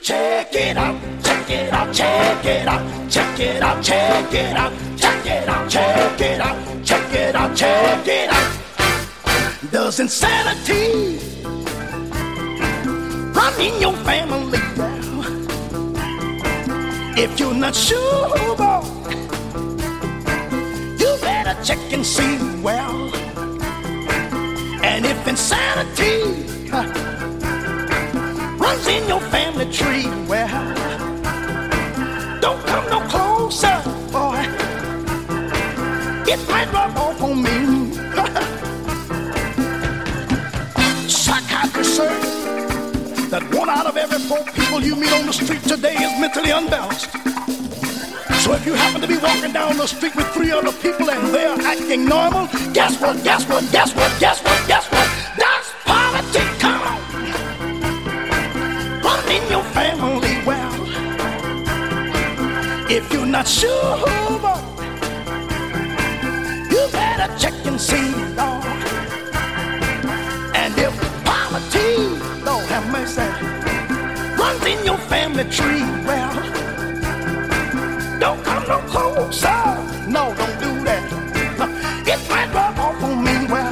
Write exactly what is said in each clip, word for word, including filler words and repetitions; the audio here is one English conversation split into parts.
Check it out, check it out, check it out, check it out, check it out, check it out, check it out, check it out, check it out. Does insanity run in your family? If you're not sure, boy, you better check and see, well. And if insanity huh, runs in your family tree, well, don't come no closer, boy. It might rub off on me. Psychiatrists say that one out of every four people you meet on the street today is mentally unbalanced. So if you happen to be walking down the street with three other people and they're acting normal, guess what, guess what, guess what, guess what, guess what? That's politics, come on. Run in your family, well. If you're not sure, boy, you better check and see, Lord. And if politics, Lord have mercy, runs in your family tree, well, don't come no closer. No, don't do that. It might rub off on me, well.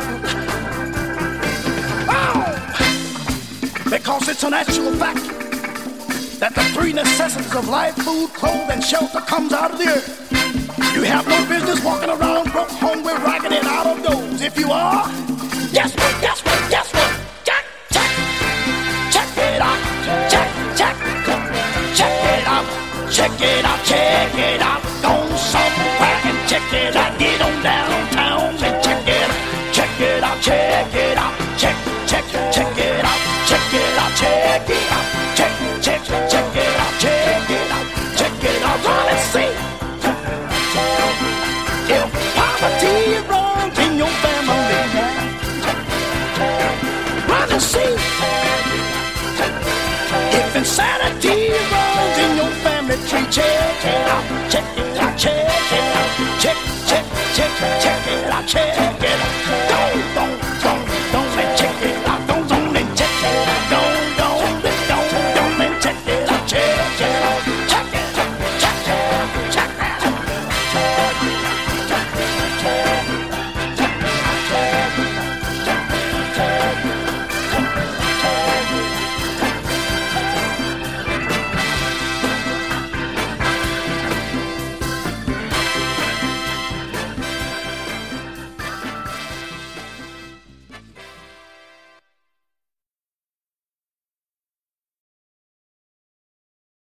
Oh! Because it's an actual fact that the three necessities of life, food, clothes, and shelter comes out of the earth. You have no business walking around broke, hungry, ragged, and out of doors. If you are, guess what, guess what, guess what? Check, check, check it out. Check, check, check it out. Check it out, check it out. Go somewhere and check it out. Get on downtown and check it out. Check it out, check it out. Check, check, check it out. Check it out, check it out. Check, check, check it out. Check it out, check it out. Run and see. If poverty runs in your family, run and see. If insanity runs in your family tree, check it out, check it out, check it out, check, check, check, check it out, check.